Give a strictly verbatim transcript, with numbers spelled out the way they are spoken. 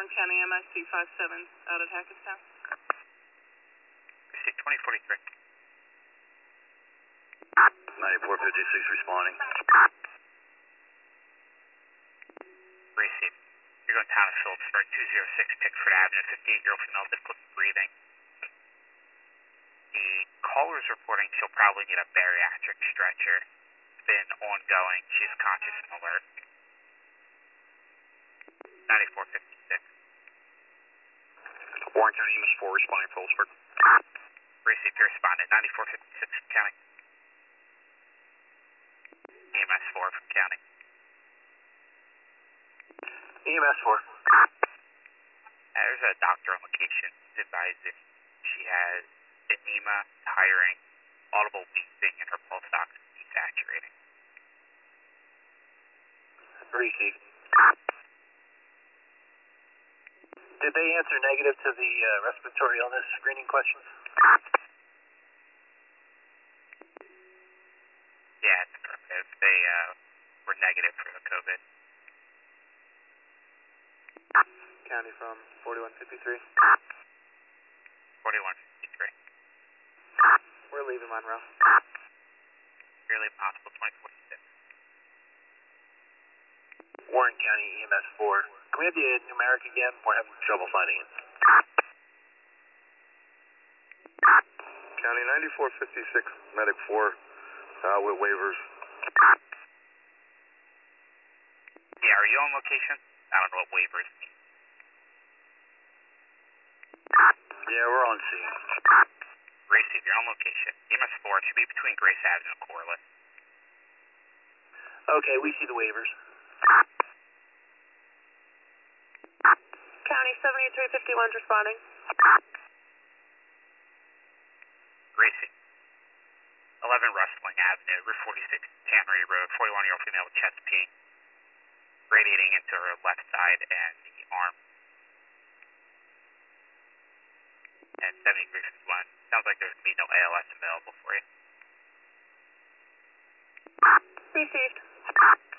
Warren County M I C five seven out at Hackettstown. Receive twenty forty-three. ninety-four fifty-six responding. Receive. You're going town of Phillipsburg, two oh six Pickford Avenue, fifty-eight-year-old female, difficulty breathing. The caller is reporting she'll probably need a bariatric stretcher. It's been ongoing. She's conscious and alert. ninety-four fifty-six. Warren County E M S four responding Phillipsburg. Receive, you responded. ninety-four fifty-six from county. E M S four from county. E M S four. Uh, there's a doctor on location. He's advising she has edema, tiring, audible wheezing, and her pulse ox is desaturating. Receive. Did they answer negative to the uh, respiratory illness screening questions? Yeah, it's affirmative. They uh, were negative for the COVID. County from forty-one fifty-three. forty-one fifty-three. We're leaving Monroe. Really possible twenty forty-six. Warren County E M S four. Can we have the numeric again? We're having trouble finding it. County ninety-four fifty-six, Medic four, uh, with waivers. Yeah, are you on location? I don't know what waivers mean. Yeah, we're on scene. Receive, you're on location. E M S four should be between Grace Avenue and Corliss. Okay, we see the waivers. County seventy-three fifty-one responding. Receive. eleven Rustling Avenue, Route forty-six, Tannery Road, forty-one-year-old female with chest pain, radiating into her left side and the arm. And seventy degrees fifty-one. Sounds like there's going to be no A L S available for you. Received.